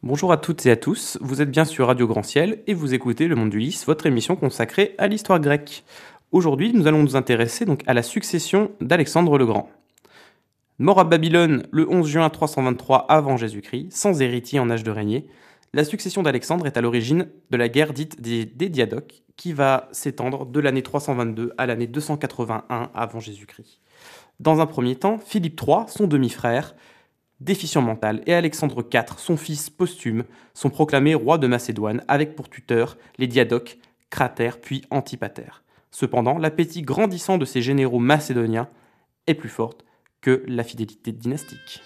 Bonjour à toutes et à tous, vous êtes bien sur Radio Grand Ciel et vous écoutez Le Monde d'Ulysse, votre émission consacrée à l'histoire grecque. Aujourd'hui, nous allons nous intéresser donc à la succession d'Alexandre le Grand. Mort à Babylone le 11 juin 323 avant Jésus-Christ, sans héritier en âge de régner, la succession d'Alexandre est à l'origine de la guerre dite des Diadoques, qui va s'étendre de l'année 322 à l'année 281 avant Jésus-Christ. Dans un premier temps, Philippe III, son demi-frère, déficient mental, et Alexandre IV, son fils posthume, sont proclamés rois de Macédoine avec pour tuteurs les Diadoques, Cratère puis Antipater. Cependant, l'appétit grandissant de ces généraux macédoniens est plus forte que la fidélité dynastique.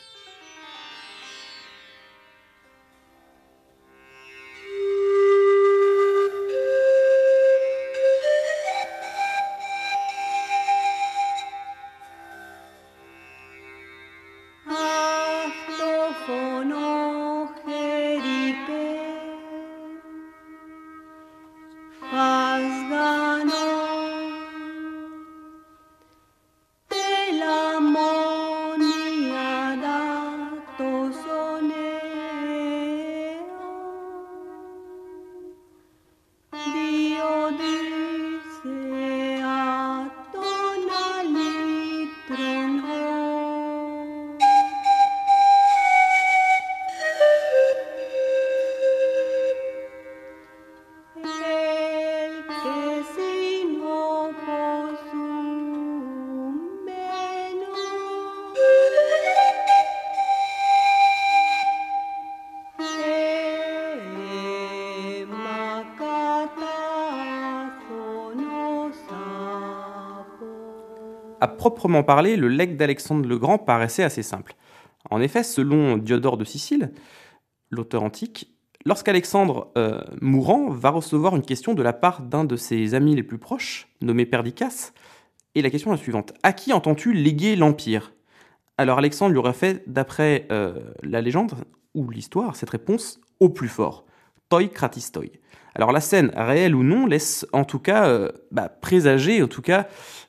À proprement parler, le legs d'Alexandre le Grand paraissait assez simple. En effet, selon Diodore de Sicile, l'auteur antique, lorsqu'Alexandre, mourant, va recevoir une question de la part d'un de ses amis les plus proches, nommé Perdiccas, et la question est la suivante. À qui entends-tu léguer l'Empire ? Alors Alexandre lui aurait fait, d'après la légende, ou l'histoire, cette réponse au plus fort. Toi kratis toi. Alors la scène, réelle ou non, laisse en tout cas présager, en tout cas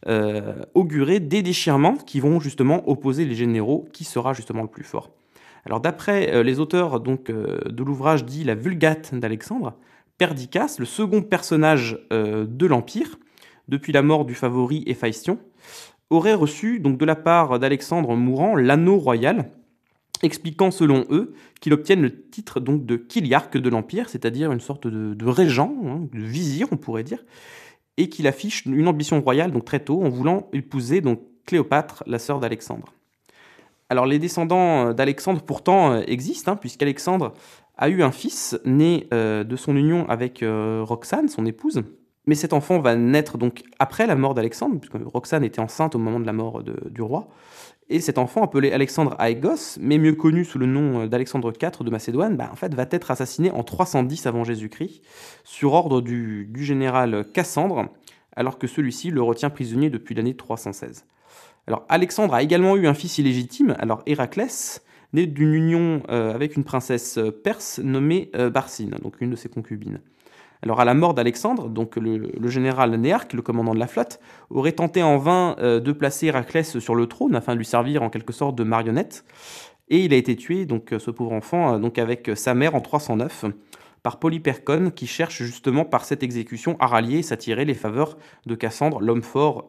augurer des déchirements qui vont justement opposer les généraux, qui sera justement le plus fort. Alors d'après les auteurs de l'ouvrage dit La Vulgate d'Alexandre, Perdiccas, le second personnage de l'Empire, depuis la mort du favori Héphaïstion, aurait reçu donc de la part d'Alexandre mourant l'anneau royal, expliquant selon eux qu'il obtienne le titre donc de chiliarque de l'Empire, c'est-à-dire une sorte de régent, de vizir on pourrait dire, et qu'il affiche une ambition royale donc très tôt en voulant épouser donc Cléopâtre, la sœur d'Alexandre. Alors les descendants d'Alexandre pourtant existent, puisqu'Alexandre a eu un fils né de son union avec Roxane, son épouse, mais cet enfant va naître donc après la mort d'Alexandre, puisque Roxane était enceinte au moment de la mort du roi. Et cet enfant, appelé Alexandre Aégos, mais mieux connu sous le nom d'Alexandre IV de Macédoine, en fait, va être assassiné en 310 avant Jésus-Christ, sur ordre du général Cassandre, alors que celui-ci le retient prisonnier depuis l'année 316. Alors Alexandre a également eu un fils illégitime, alors Héraclès, né d'une union avec une princesse perse nommée Barsine, donc une de ses concubines. Alors à la mort d'Alexandre, donc le général Néarque, le commandant de la flotte, aurait tenté en vain de placer Héraclès sur le trône afin de lui servir en quelque sorte de marionnette. Et il a été tué, donc ce pauvre enfant, donc avec sa mère en 309, par Polypercone, qui cherche justement par cette exécution à rallier et s'attirer les faveurs de Cassandre, l'homme fort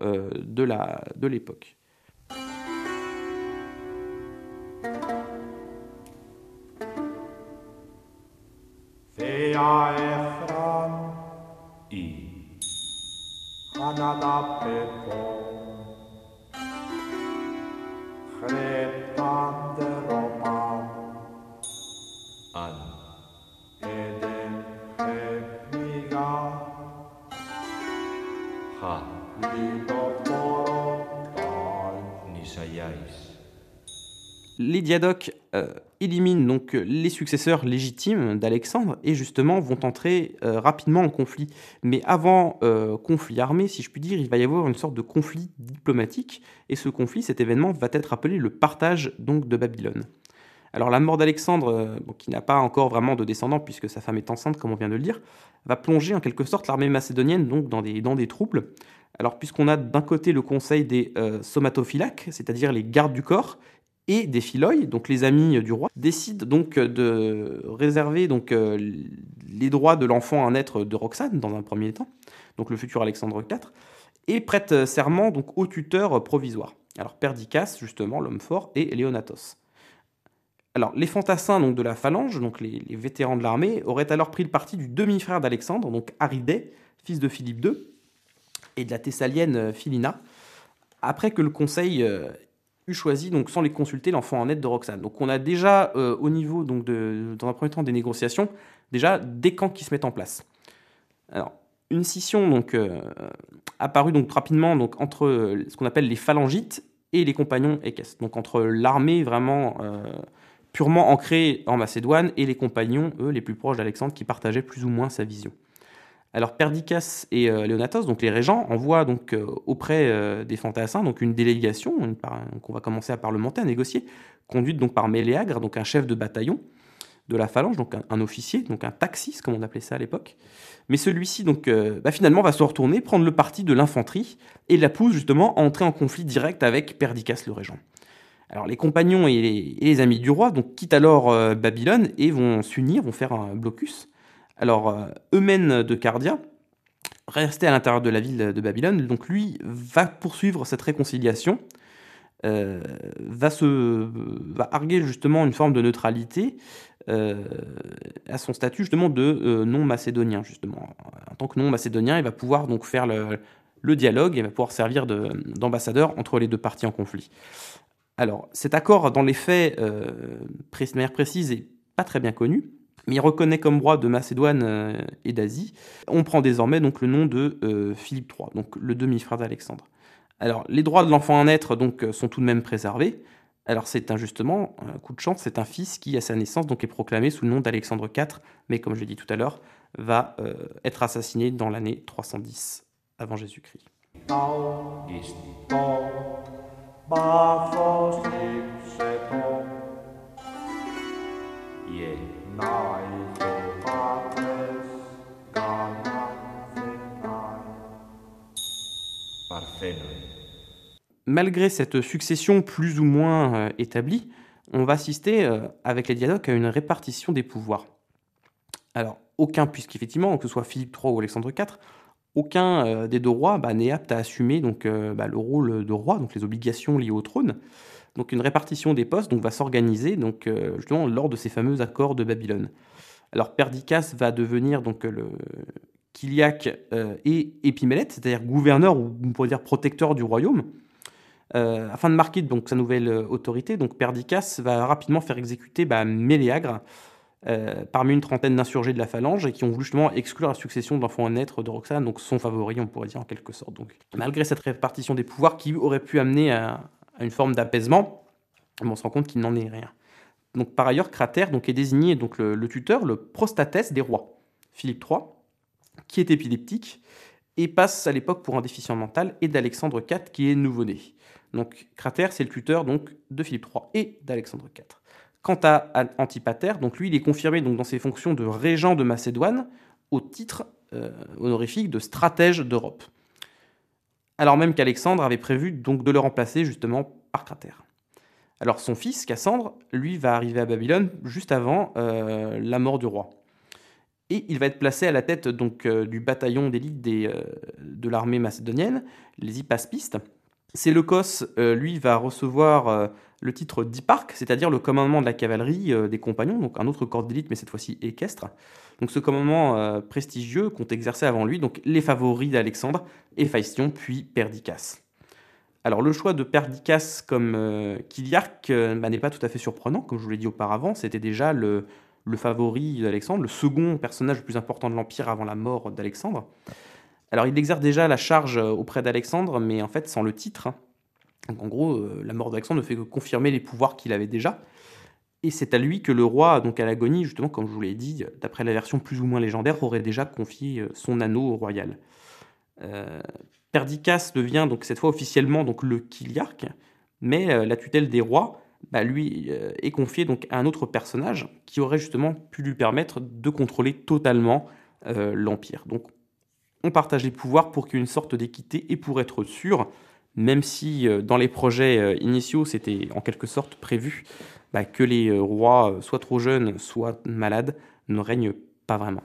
de l'époque. Les Diadoques éliminent donc les successeurs légitimes d'Alexandre et justement vont entrer rapidement en conflit. Mais avant conflit armé, si je puis dire, il va y avoir une sorte de conflit diplomatique et ce conflit, cet événement, va être appelé le partage donc de Babylone. Alors la mort d'Alexandre, qui n'a pas encore vraiment de descendants puisque sa femme est enceinte, comme on vient de le dire, va plonger en quelque sorte l'armée macédonienne donc dans des troubles. Alors puisqu'on a d'un côté le conseil des somatophylaques, c'est-à-dire les gardes du corps, et des Philoi, donc les amis du roi, décident donc de réserver donc, les droits de l'enfant à naître de Roxane dans un premier temps, donc le futur Alexandre IV, et prêtent serment donc au tuteur provisoire. Alors Perdiccas, justement, l'homme fort, et Léonatos. Alors les fantassins donc, de la phalange, donc les vétérans de l'armée, auraient alors pris le parti du demi-frère d'Alexandre, donc Aridée, fils de Philippe II, et de la Thessalienne Philina, après que le conseil eut choisi, donc sans les consulter, l'enfant en aide de Roxane. Donc on a déjà, au niveau, donc dans un premier temps des négociations, déjà des camps qui se mettent en place. Alors, une scission donc, apparut donc rapidement donc, entre ce qu'on appelle les phalangites et les compagnons équestres. Donc entre l'armée vraiment purement ancrée en Macédoine et les compagnons, eux, les plus proches d'Alexandre, qui partageaient plus ou moins sa vision. Alors Perdiccas et Léonatos, donc les régents, envoient donc auprès des fantassins donc une délégation qu'on va commencer à parlementer, à négocier, conduite donc par Méléagre, donc un chef de bataillon de la phalange, donc un officier, donc un taxis, comme on appelait ça à l'époque. Mais celui-ci donc finalement va se retourner, prendre le parti de l'infanterie et la pousse justement à entrer en conflit direct avec Perdiccas le régent. Alors les compagnons et les amis du roi donc quittent alors Babylone et vont s'unir, vont faire un blocus. Alors, Eumène de Cardia, resté à l'intérieur de la ville de Babylone, donc lui va poursuivre cette réconciliation, va arguer justement une forme de neutralité à son statut justement de non-macédonien, justement. En tant que non-macédonien, il va pouvoir donc faire le dialogue et va pouvoir servir d'ambassadeur entre les deux parties en conflit. Alors, cet accord, dans les faits, de manière précise, n'est pas très bien connu, mais il reconnaît comme roi de Macédoine et d'Asie. On prend désormais donc le nom de Philippe III, donc le demi-frère d'Alexandre. Alors, les droits de l'enfant à naître donc, sont tout de même préservés. Alors, c'est injustement, un coup de chance, c'est un fils qui, à sa naissance, donc, est proclamé sous le nom d'Alexandre IV, mais comme je l'ai dit tout à l'heure, va être assassiné dans l'année 310 avant Jésus-Christ. Malgré cette succession plus ou moins établie, on va assister avec les dialogues à une répartition des pouvoirs. Alors, puisqu'effectivement, que ce soit Philippe III ou Alexandre IV, aucun des deux rois n'est apte à assumer donc, le rôle de roi, donc les obligations liées au trône. Donc une répartition des postes donc, va s'organiser donc, justement lors de ces fameux accords de Babylone. Alors Perdiccas va devenir donc, le Kyliaque et Épimélète, c'est-à-dire gouverneur ou on pourrait dire protecteur du royaume. Afin de marquer donc, sa nouvelle autorité, donc Perdiccas va rapidement faire exécuter Méléagre parmi une trentaine d'insurgés de la phalange et qui ont voulu justement exclure la succession de l'enfant à naître de Roxane, donc son favori, on pourrait dire en quelque sorte. Donc, malgré cette répartition des pouvoirs qui aurait pu amener à une forme d'apaisement, on se rend compte qu'il n'en est rien. Donc, par ailleurs, Cratère donc, est désigné donc, le tuteur, le prostatès des rois, Philippe III, qui est épileptique et passe à l'époque pour un déficient mental, et d'Alexandre IV qui est nouveau-né. Donc Cratère, c'est le tuteur donc, de Philippe III et d'Alexandre IV. Quant à Antipater, donc lui, il est confirmé donc, dans ses fonctions de régent de Macédoine au titre honorifique de stratège d'Europe. Alors même qu'Alexandre avait prévu donc, de le remplacer justement par Cratère. Alors son fils, Cassandre, lui, va arriver à Babylone juste avant la mort du roi. Et il va être placé à la tête donc, du bataillon d'élite de l'armée macédonienne, les hypaspistes. Séleucos, lui, va recevoir le titre d'hyparque, c'est-à-dire le commandement de la cavalerie des compagnons, donc un autre corps d'élite, mais cette fois-ci équestre. Donc ce commandement prestigieux qu'ont exercé avant lui donc, les favoris d'Alexandre, Héphaïstion, puis Perdiccas. Alors le choix de Perdiccas comme Kyliarque n'est pas tout à fait surprenant, comme je vous l'ai dit auparavant, c'était déjà le favori d'Alexandre, le second personnage le plus important de l'Empire avant la mort d'Alexandre. Alors il exerce déjà la charge auprès d'Alexandre, mais en fait sans le titre. Donc en gros, la mort d'Alexandre ne fait que confirmer les pouvoirs qu'il avait déjà. Et c'est à lui que le roi, donc à l'agonie, justement, comme je vous l'ai dit, d'après la version plus ou moins légendaire, aurait déjà confié son anneau royal. Perdiccas devient donc cette fois officiellement donc, le Kyliarque, mais la tutelle des rois lui est confiée donc, à un autre personnage qui aurait justement pu lui permettre de contrôler totalement l'Empire. Donc on partage les pouvoirs pour qu'il y ait une sorte d'équité et pour être sûr même si dans les projets initiaux, c'était en quelque sorte prévu que les rois, soit trop jeunes, soit malades, ne règnent pas vraiment.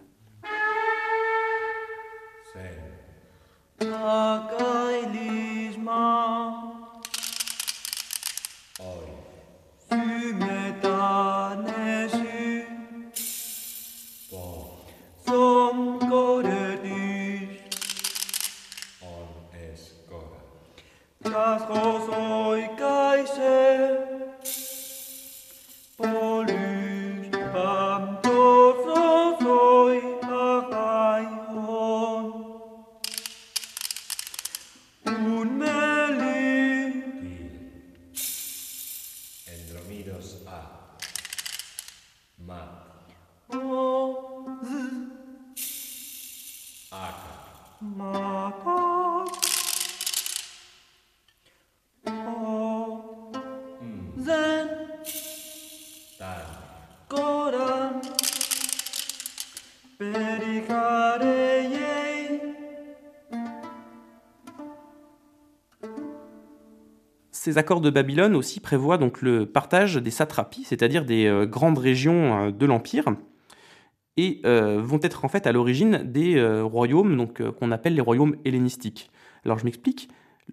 Ces accords de Babylone aussi prévoient donc le partage des satrapies, c'est-à-dire des grandes régions de l'Empire, et vont être en fait à l'origine des royaumes qu'on appelle les royaumes hellénistiques. Alors je m'explique.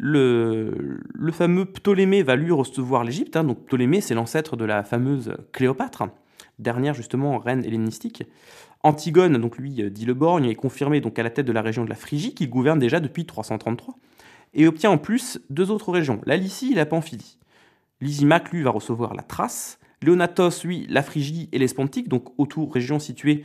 Le fameux Ptolémée va lui recevoir l'Égypte. Donc Ptolémée, c'est l'ancêtre de la fameuse Cléopâtre, dernière justement reine hellénistique. Antigone, donc lui, dit le Borgne, est confirmé donc à la tête de la région de la Phrygie, qu'il gouverne déjà depuis 333, et obtient en plus 2 autres régions, la Lycie et la Pamphylie. Lysimaque, lui, va recevoir la Thrace. Léonatos, lui, la Phrygie et l'Espontique, donc autour régions situées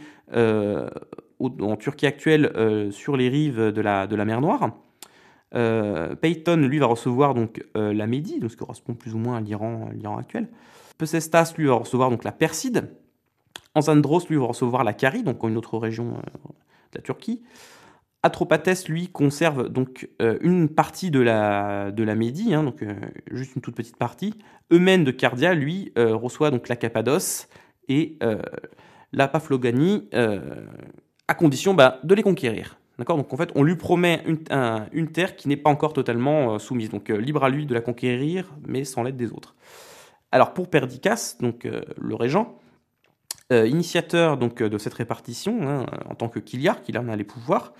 en Turquie actuelle, sur les rives de la mer Noire. Peyton, lui, va recevoir donc la Médie, donc ce qui correspond plus ou moins à l'Iran actuel. Psestas, lui, va recevoir donc la Perside. Anzandros, lui, va recevoir la Carie, donc une autre région de la Turquie. Atropatès, lui, conserve donc une partie de la Médie, donc juste une toute petite partie. Eumène de Cardia, lui, reçoit donc la Cappadoce et la Paphloganie, à condition de les conquérir. D'accord, donc en fait, on lui promet une terre qui n'est pas encore totalement soumise. Donc libre à lui de la conquérir, mais sans l'aide des autres. Alors pour Perdiccas, donc le régent, initiateur donc de cette répartition, en tant que Kiliar, qu'il en a les pouvoirs,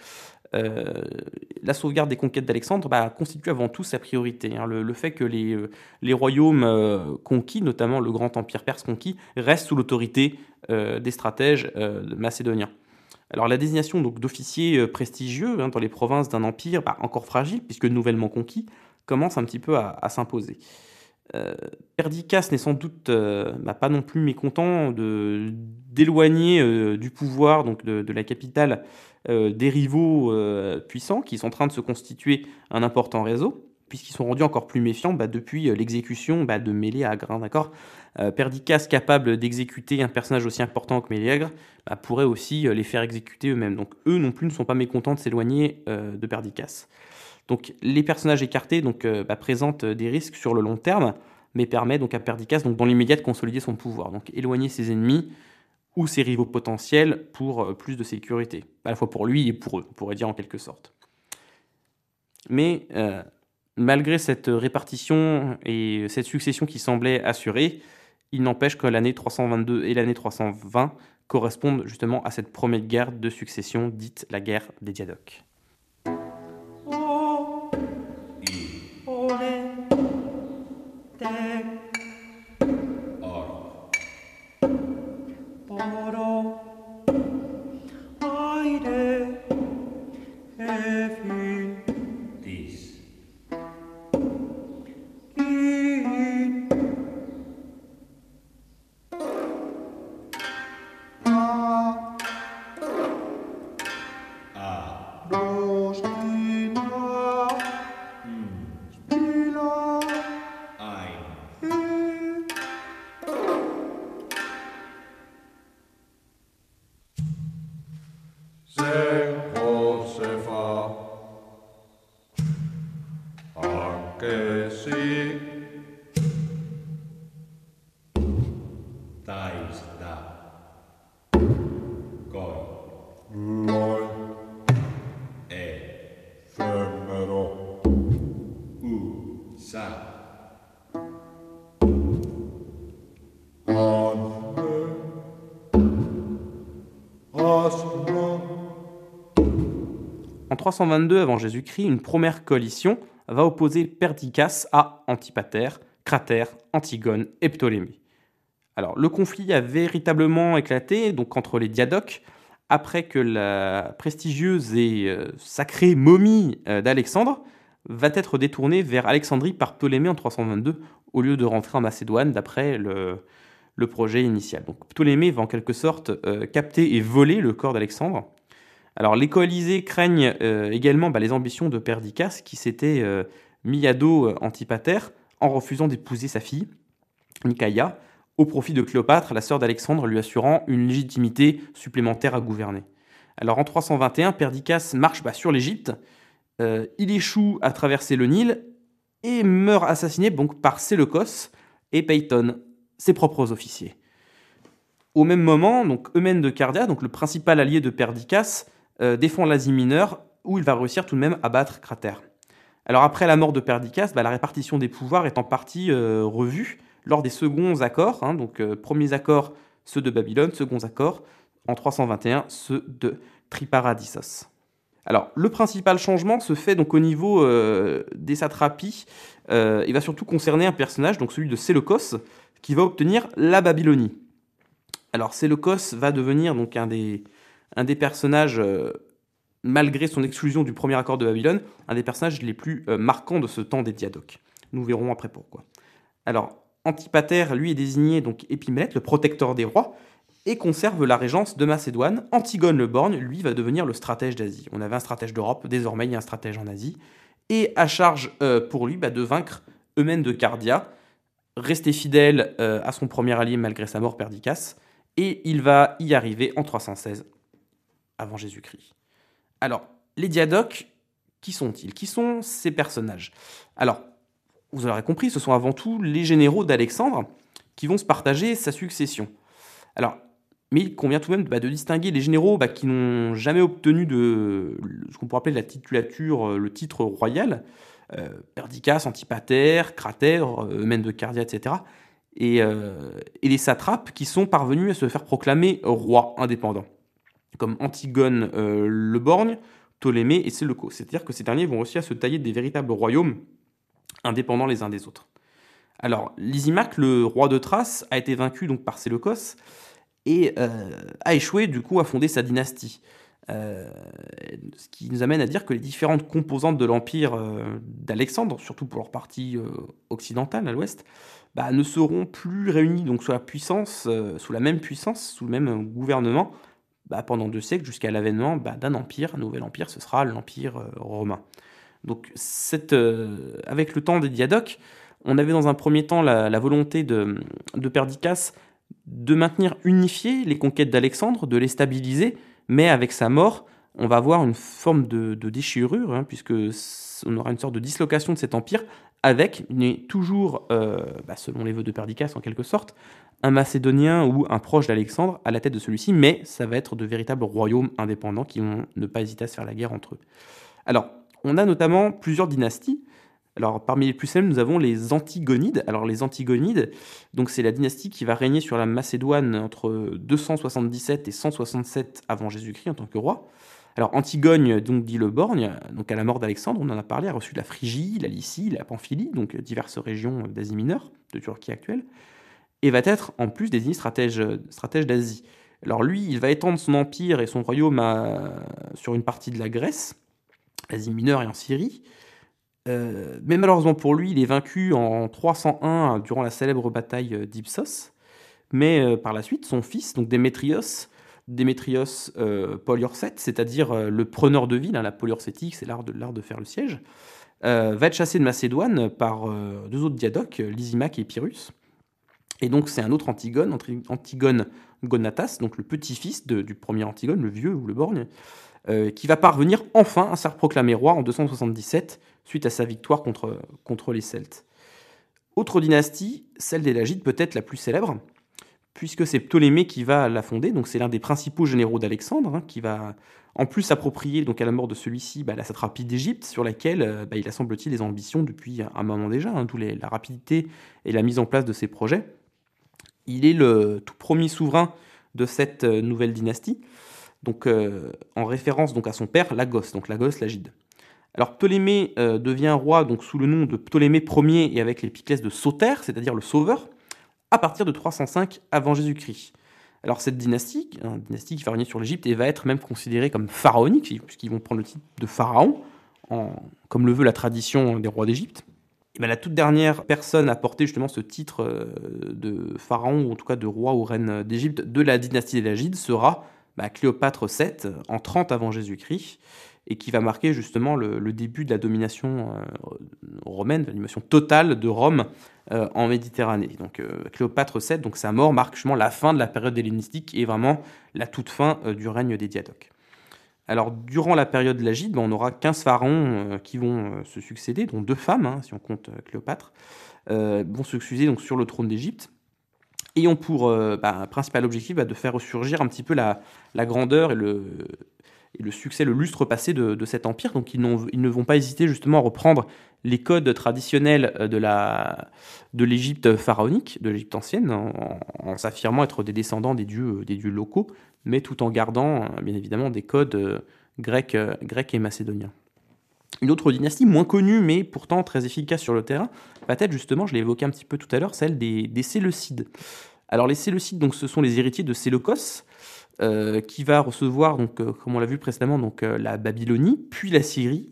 la sauvegarde des conquêtes d'Alexandre constitue avant tout sa priorité. Le fait que les royaumes conquis, notamment le grand empire perse conquis, restent sous l'autorité des stratèges macédoniens. Alors la désignation donc d'officiers prestigieux dans les provinces d'un empire encore fragile, puisque nouvellement conquis, commence un petit peu à s'imposer. Perdiccas n'est sans doute pas non plus mécontent d'éloigner du pouvoir, donc de la capitale, des rivaux puissants qui sont en train de se constituer un important réseau, puisqu'ils sont rendus encore plus méfiants depuis l'exécution de Méléagre. D'accord, Perdiccas, capable d'exécuter un personnage aussi important que Méléagre, pourrait aussi les faire exécuter eux-mêmes. Donc eux non plus ne sont pas mécontents de s'éloigner de Perdiccas. Donc les personnages écartés présentent des risques sur le long terme, mais permet donc à Perdiccas dans l'immédiat de consolider son pouvoir. Donc éloigner ses ennemis ou ses rivaux potentiels pour plus de sécurité, à la fois pour lui et pour eux, on pourrait dire en quelque sorte. Mais malgré cette répartition et cette succession qui semblait assurée, il n'empêche que l'année 322 et l'année 320 correspondent justement à cette première guerre de succession dite la guerre des Diadoques. en 322 avant Jésus-Christ, une première coalition va opposer Perdiccas à Antipater, Cratère, Antigone et Ptolémée. Alors, le conflit a véritablement éclaté donc, entre les diadoques après que la prestigieuse et sacrée momie d'Alexandre va être détournée vers Alexandrie par Ptolémée en 322 au lieu de rentrer en Macédoine d'après le projet initial. Donc, Ptolémée va en quelque sorte capter et voler le corps d'Alexandre. Alors, les coalisés craignent également les ambitions de Perdiccas qui s'était mis à dos Antipater en refusant d'épouser sa fille, Nicaïa, au profit de Cléopâtre, la sœur d'Alexandre, lui assurant une légitimité supplémentaire à gouverner. Alors en 321, Perdiccas marche sur l'Égypte, il échoue à traverser le Nil et meurt assassiné donc, par Séleucos et Peyton, ses propres officiers. Au même moment, donc, Eumène de Cardia, donc le principal allié de Perdiccas, défend l'Asie mineure, où il va réussir tout de même à battre Cratère. Alors après la mort de Perdiccas, la répartition des pouvoirs est en partie revue lors des seconds accords, donc premiers accords, ceux de Babylone, seconds accords, en 321, ceux de Triparadissos. Alors, le principal changement se fait donc au niveau des satrapies. Il va surtout concerner un personnage, donc celui de Séleucos, qui va obtenir la Babylonie. Alors, Séleucos va devenir donc un des personnages, malgré son exclusion du premier accord de Babylone, un des personnages les plus marquants de ce temps des diadoques. Nous verrons après pourquoi. Alors, Antipater, lui, est désigné donc Épimélète, le protecteur des rois, et conserve la régence de Macédoine. Antigone le Borgne, lui, va devenir le stratège d'Asie. On avait un stratège d'Europe, désormais il y a un stratège en Asie. Et à charge pour lui de vaincre Eumène de Cardia, resté fidèle à son premier allié malgré sa mort, Perdiccas, et il va y arriver en 316 avant Jésus-Christ. Alors, les diadoques, qui sont-ils? Qui sont ces personnages? Alors, vous l'aurez compris, ce sont avant tout les généraux d'Alexandre qui vont se partager sa succession. Alors, mais il convient tout de même de distinguer les généraux qui n'ont jamais obtenu de ce qu'on pourrait appeler la titulature, le titre royal, Perdiccas, Antipater, Cratère, Eumène de Cardia, etc. Et les satrapes qui sont parvenus à se faire proclamer rois indépendants, comme Antigone le Borgne, Ptolémée et Séleucos. C'est-à-dire que ces derniers vont réussir à se tailler des véritables royaumes indépendants les uns des autres. Alors, Lysimaque, le roi de Thrace, a été vaincu donc par Séleucos et a échoué du coup à fonder sa dynastie. Ce qui nous amène à dire que les différentes composantes de l'empire d'Alexandre, surtout pour leur partie occidentale à l'ouest, ne seront plus réunies donc sous la même puissance, sous le même gouvernement, pendant 2 siècles jusqu'à l'avènement d'un empire, un nouvel empire, ce sera l'empire romain. Donc avec le temps des diadoques, on avait dans un premier temps la volonté de Perdiccas de maintenir unifiées les conquêtes d'Alexandre, de les stabiliser, mais avec sa mort, on va avoir une forme de déchirure, puisque on aura une sorte de dislocation de cet empire, avec, mais toujours, selon les vœux de Perdiccas en quelque sorte, un Macédonien ou un proche d'Alexandre à la tête de celui-ci, mais ça va être de véritables royaumes indépendants qui vont ne pas hésiter à se faire la guerre entre eux. Alors, on a notamment plusieurs dynasties. Alors, parmi les plus célèbres, nous avons les Antigonides. Alors, les Antigonides, donc c'est la dynastie qui va régner sur la Macédoine entre 277 et 167 avant Jésus-Christ en tant que roi. Alors, Antigone, donc dit le Borgne, donc à la mort d'Alexandre, on en a parlé, a reçu la Phrygie, la Lycie, la Pamphylie, donc diverses régions d'Asie mineure, de Turquie actuelle, et va être en plus désigné stratège d'Asie. Alors lui, il va étendre son empire et son royaume sur une partie de la Grèce, Asie mineure et en Syrie. Mais malheureusement pour lui, il est vaincu en 301 durant la célèbre bataille d'Ipsos. Mais par la suite, son fils, donc Démétrios Poliorcète, c'est-à-dire le preneur de ville, la poliorcétique, c'est l'art de faire le siège, va être chassé de Macédoine par 2 autres diadoques, Lysimaque et Pyrrhus. Et donc c'est un autre Antigone, Antigone Gonatas, donc le petit-fils du premier Antigone, le vieux ou le borgne, qui va parvenir enfin à se proclamer roi en 277, suite à sa victoire contre les Celtes. Autre dynastie, celle des Lagides, peut-être la plus célèbre, puisque c'est Ptolémée qui va la fonder, donc c'est l'un des principaux généraux d'Alexandre, qui va en plus s'approprier, donc à la mort de celui-ci, la satrapie d'Égypte, sur laquelle il a semble-t-il des ambitions depuis un moment déjà, d'où la rapidité et la mise en place de ses projets. Il est le tout premier souverain de cette nouvelle dynastie. donc en référence donc à son père Lagos, donc Lagos l'Agide. Alors Ptolémée devient roi donc sous le nom de Ptolémée Ier et avec l'épiclèse de Soter, c'est-à-dire le sauveur, à partir de 305 avant Jésus-Christ. Alors cette dynastie, une dynastie qui va régner sur l'Égypte et va être même considérée comme pharaonique, puisqu'ils vont prendre le titre de pharaon, comme le veut la tradition des rois d'Égypte. Et bien, la toute dernière personne à porter justement ce titre de pharaon, ou en tout cas de roi ou reine d'Égypte, de la dynastie des Lagides, sera Cléopâtre VII, en 30 avant Jésus-Christ, et qui va marquer justement le début de la domination romaine, la domination totale de Rome en Méditerranée. Donc Cléopâtre VII, donc sa mort marque justement la fin de la période hellénistique et vraiment la toute fin du règne des Diadoques. Alors durant la période lagide, on aura 15 pharaons qui vont se succéder, dont 2 femmes, si on compte Cléopâtre, vont se succéder donc, sur le trône d'Égypte, et ont pour principal objectif de faire ressurgir un petit peu la grandeur et le succès, le lustre passé de cet empire. Donc ils ne vont pas hésiter justement à reprendre les codes traditionnels de l'Égypte pharaonique, de l'Égypte ancienne, en s'affirmant être des descendants des dieux locaux, mais tout en gardant bien évidemment des codes grecs et macédoniens. Une autre dynastie moins connue, mais pourtant très efficace sur le terrain, va être justement, je l'ai évoqué un petit peu tout à l'heure, celle des Séleucides. Alors les Séleucides, donc, ce sont les héritiers de Séleucos, qui va recevoir, donc, comme on l'a vu précédemment, donc, la Babylonie, puis la Syrie,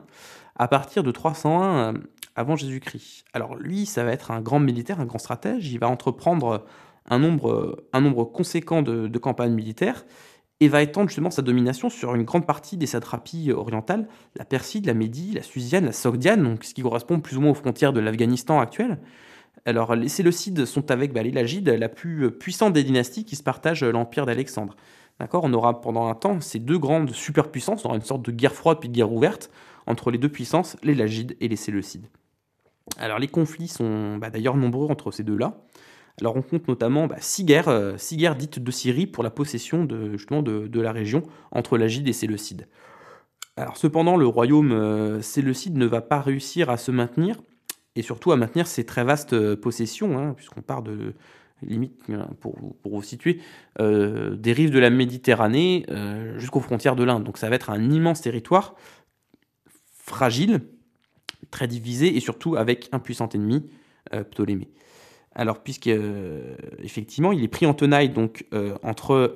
à partir de 301 avant Jésus-Christ. Alors lui, ça va être un grand militaire, un grand stratège, il va entreprendre un nombre conséquent de campagnes militaires, et va étendre justement sa domination sur une grande partie des satrapies orientales, la Perside, la Médie, la Susiane, la Sogdiane, donc ce qui correspond plus ou moins aux frontières de l'Afghanistan actuel. Alors les Séleucides sont avec les Lagides la plus puissante des dynasties qui se partagent l'empire d'Alexandre. D'accord, on aura pendant un temps ces deux grandes superpuissances, on aura une sorte de guerre froide puis de guerre ouverte entre les deux puissances, les Lagides et les Séleucides. Alors les conflits sont d'ailleurs nombreux entre ces deux-là. Alors on compte notamment 6 guerres dites de Syrie pour la possession de la région entre Lagide et Séleucide. Alors cependant, le royaume séleucide ne va pas réussir à se maintenir, et surtout à maintenir ses très vastes possessions, puisqu'on part de limite, pour vous situer, des rives de la Méditerranée jusqu'aux frontières de l'Inde. Donc ça va être un immense territoire, fragile, très divisé, et surtout avec un puissant ennemi, Ptolémée. Alors, effectivement, il est pris en tenaille donc, entre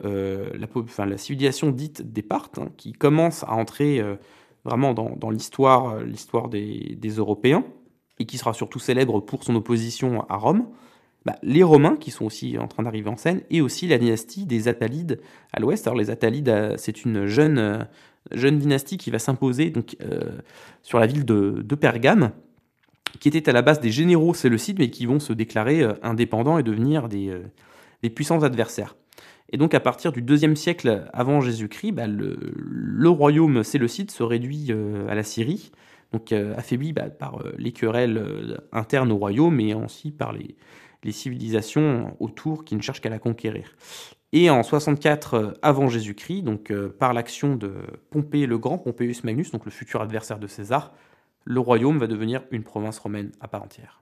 la civilisation dite des Parthes, qui commence à entrer vraiment dans l'histoire des Européens, et qui sera surtout célèbre pour son opposition à Rome, les Romains, qui sont aussi en train d'arriver en scène, et aussi la dynastie des Attalides à l'ouest. Alors, les Attalides, c'est une jeune dynastie qui va s'imposer donc, sur la ville de Pergame, qui étaient à la base des généraux séleucides, mais qui vont se déclarer indépendants et devenir des puissants adversaires. Et donc à partir du IIe siècle avant Jésus-Christ, le royaume séleucide se réduit à la Syrie, donc affaibli par les querelles internes au royaume, et aussi par les civilisations autour qui ne cherchent qu'à la conquérir. Et en 64 avant Jésus-Christ, donc par l'action de Pompée le Grand, Pompeius Magnus, donc le futur adversaire de César, le royaume va devenir une province romaine à part entière.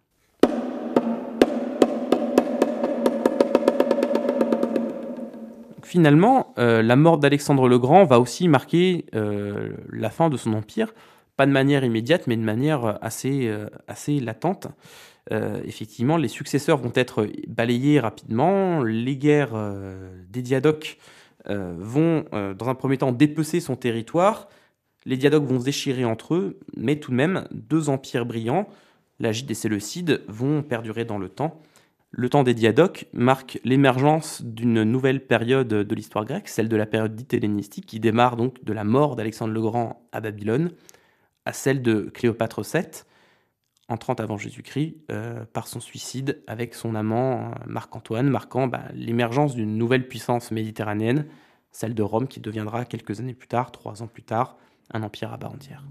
Donc, finalement, la mort d'Alexandre le Grand va aussi marquer la fin de son empire, pas de manière immédiate, mais de manière assez latente. Effectivement, les successeurs vont être balayés rapidement, les guerres des Diadoques vont, dans un premier temps, dépecer son territoire. Les Diadoques vont se déchirer entre eux, mais tout de même, deux empires brillants, Lagide et Séleucide, vont perdurer dans le temps. Le temps des Diadoques marque l'émergence d'une nouvelle période de l'histoire grecque, celle de la période dite hellénistique, qui démarre donc de la mort d'Alexandre le Grand à Babylone, à celle de Cléopâtre VII, en 30 avant Jésus-Christ, par son suicide avec son amant Marc-Antoine, marquant l'émergence d'une nouvelle puissance méditerranéenne, celle de Rome, qui deviendra quelques années plus tard, 3 ans plus tard, un empire à part entière.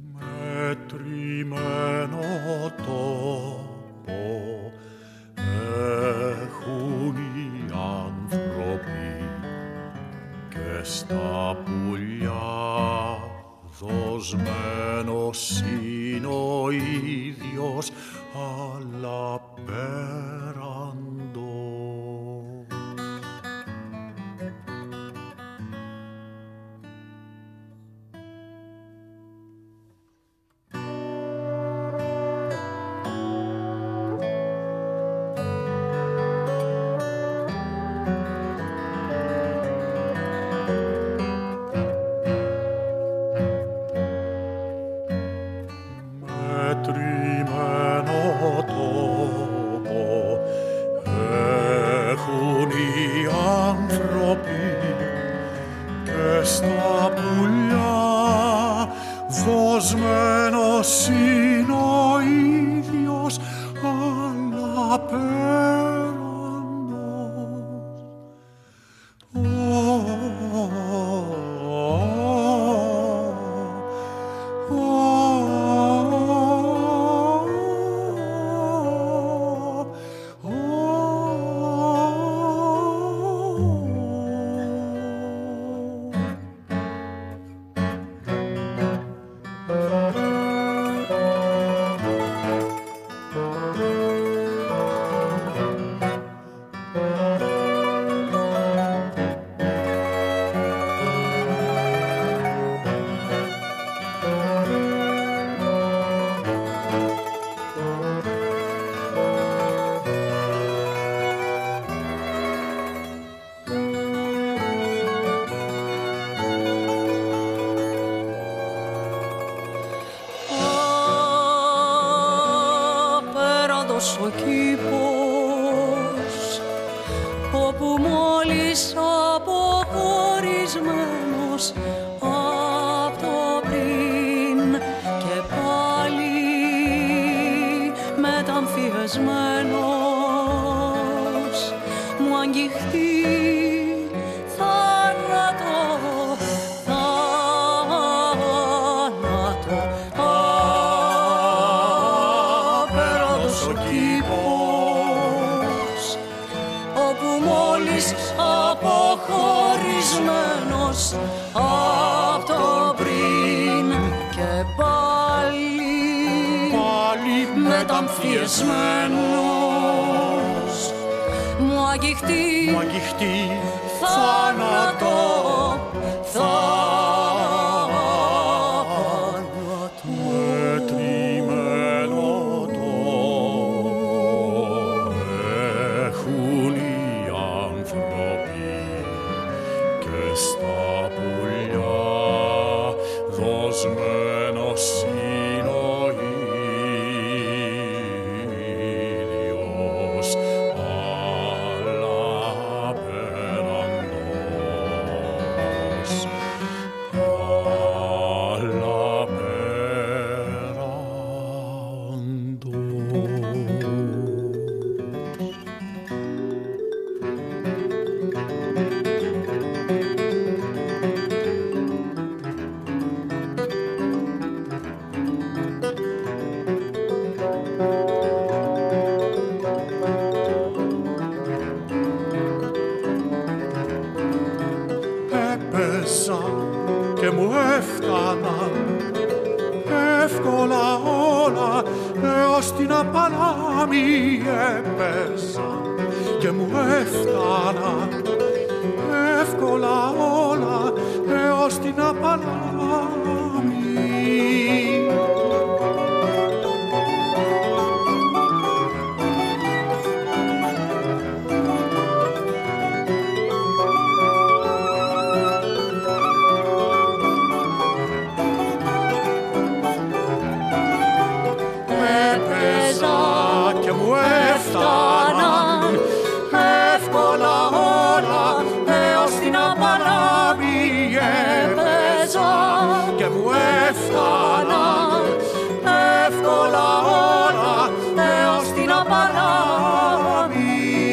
όπου μόλις αποχωρισμένος απ' το πριν και πάλι μεταμφιεσμένος μου αγγιχτεί θάνατο, απέραντος ο κήπος όπου μόλις αποχωρισμένος απ' το πριν και πάλι μεταμφιεσμένος μου αγγιχτεί θάνατο, μετρημένο το έχουν οι άνθρωποι και στα πουλιά δοσμένος είναι ο ήλιος, αλλά απέραντος, αλλά έπαιζα και μου έφταναν εύκολα όλα έως την απαλάμη. Έπαιζα και μου έφταναν εύκολα όλα έως την απαλάμη. Και μου έφταναν εύκολα όλα έως την απαλάμη. Έπαιζα και μου έφταναν εύκολα όλα έως την απαλάμη.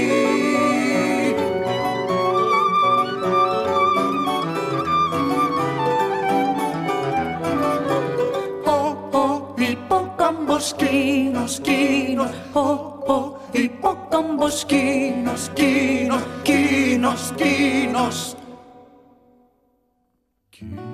Υπόκαμπος κίνος, κίνος, υπόκαμπος κίνος, κίνος, κίνος, κίνος.